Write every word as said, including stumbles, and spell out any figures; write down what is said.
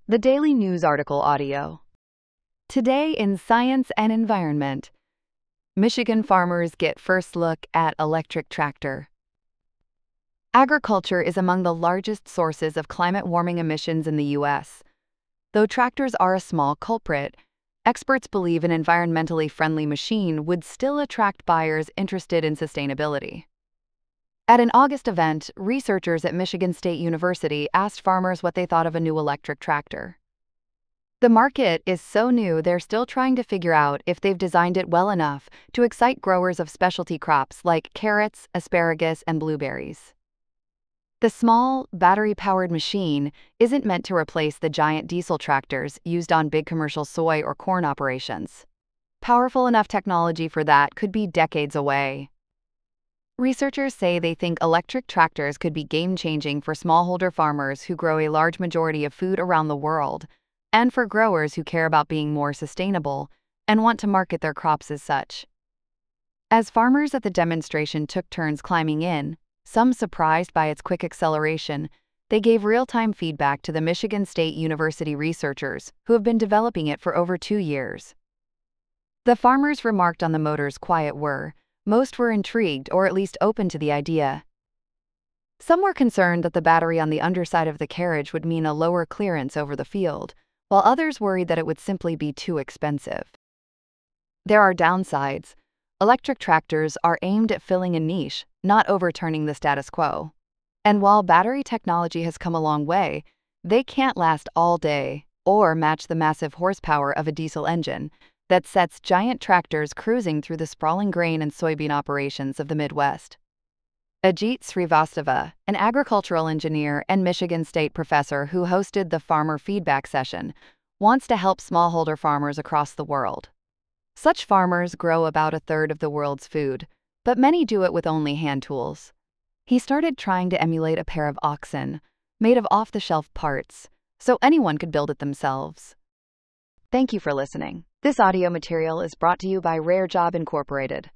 The Daily News Article Audio. Today in Science and Environment, Michigan farmers get first look at electric tractor. Agriculture is among the largest sources of climate warming emissions in the U S. Though tractors are a small culprit, experts believe an environmentally friendly machine would still attract buyers interested in sustainability. At an August event, researchers at Michigan State University asked farmers what they thought of a new electric tractor. The market is so new they're still trying to figure out if they've designed it well enough to excite growers of specialty crops like carrots, asparagus, and blueberries. The small, battery-powered machine isn't meant to replace the giant diesel tractors used on big commercial soy or corn operations. Powerful enough technology for that could be decades away. Researchers say they think electric tractors could be game-changing for smallholder farmers who grow a large majority of food around the world, and for growers who care about being more sustainable and want to market their crops as such. As farmers at the demonstration took turns climbing in, some surprised by its quick acceleration, they gave real-time feedback to the Michigan State University researchers who have been developing it for over two years. The farmers remarked on the motor's quiet whir. Most were intrigued or at least open to the idea. Some were concerned that the battery on the underside of the carriage would mean a lower clearance over the field, while others worried that it would simply be too expensive. There are downsides. Electric tractors are aimed at filling a niche, not overturning the status quo. And while battery technology has come a long way, they can't last all day or match the massive horsepower of a diesel engine that sets giant tractors cruising through the sprawling grain and soybean operations of the Midwest. Ajit Srivastava, an agricultural engineer and Michigan State professor who hosted the farmer feedback session, wants to help smallholder farmers across the world. Such farmers grow about a third of the world's food, but many do it with only hand tools. He started trying to emulate a pair of oxen, made of off-the-shelf parts, so anyone could build it themselves. Thank you for listening. This audio material is brought to you by Rare Job Incorporated.